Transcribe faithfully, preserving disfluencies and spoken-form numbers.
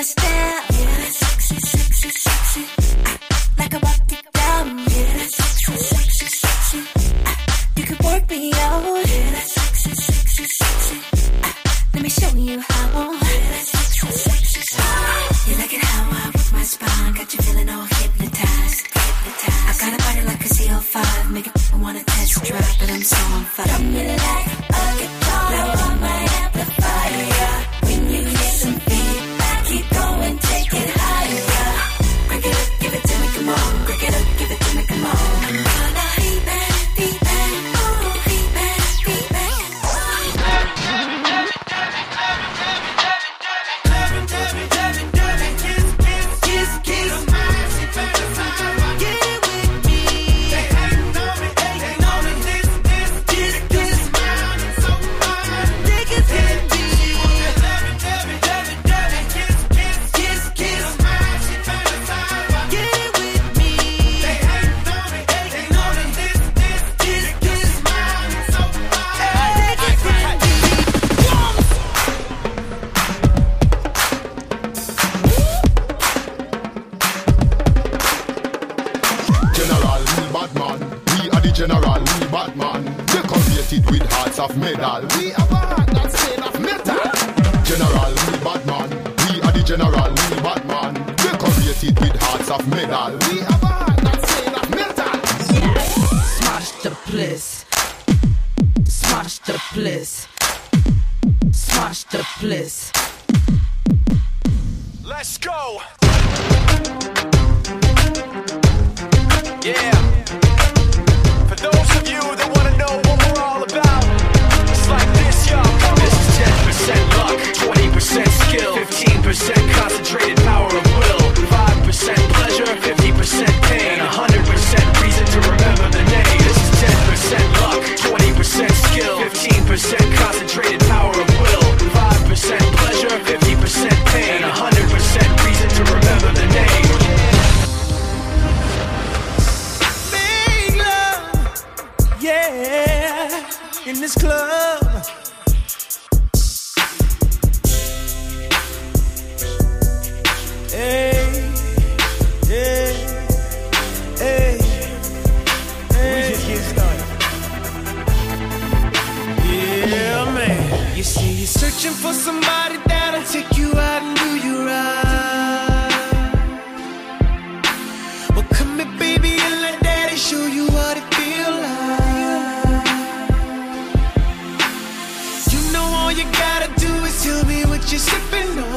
my style. Yeah, that's sexy, sexy, sexy. I like a rock it down. Yeah, that's sexy, sexy, sexy. I, you can work me out. Yeah, that's sexy, sexy, sexy. I, let me show you how. Yeah, that's sexy, sexy, sexy. You like it how I rock my spine, got you feeling all hypnotized, hypnotized. I got a body like a C oh five, make it wanna test drive, but I'm so on fire. Drop me like a guitar, blow on my amplifier. When you hear some feedback, keep going, take it higher. Break it up, give it to me, come on. Break it up, give it to me, come on. Gonna feedback, feedback, oh, feedback, feedback. General, we Batman, decorated with hearts of metal. We have a heart that's made of metal. General, we Batman, we are the general, we Batman, decorated with hearts of metal. We have a heart that's made of metal. Smash the place, smash the place, smash the place. Let's go. Yeah. For those of you that want to know what we're all about, it's like this, y'all. This is ten percent luck, twenty percent skill, fifteen percent concentrated power of will, five percent pleasure, fifty percent pain, and one hundred percent reason to remember the name. This is ten percent luck, twenty percent skill, fifteen percent concentrated power of will, five percent pleasure, fifty percent pain, and one hundred percent reason to remember the name. Yeah, in this club. Hey, hey, hey, hey. We just getting started. Yeah, man. You see, you're searching for somebody that'll take you out and do you right. Well, come here, baby, and let daddy show you what it feels like. All you gotta do is tell me what you're sipping on.